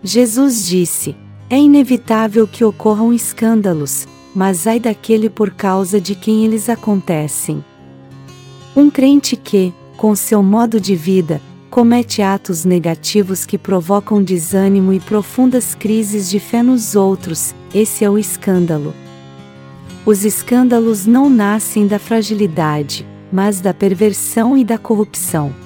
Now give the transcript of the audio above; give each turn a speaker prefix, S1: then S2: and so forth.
S1: Jesus disse: é inevitável que ocorram escândalos, mas ai daquele por causa de quem eles acontecem. Um crente que, com seu modo de vida, comete atos negativos que provocam desânimo e profundas crises de fé nos outros, esse é o escândalo. Os escândalos não nascem da fragilidade, mas da perversão e da corrupção.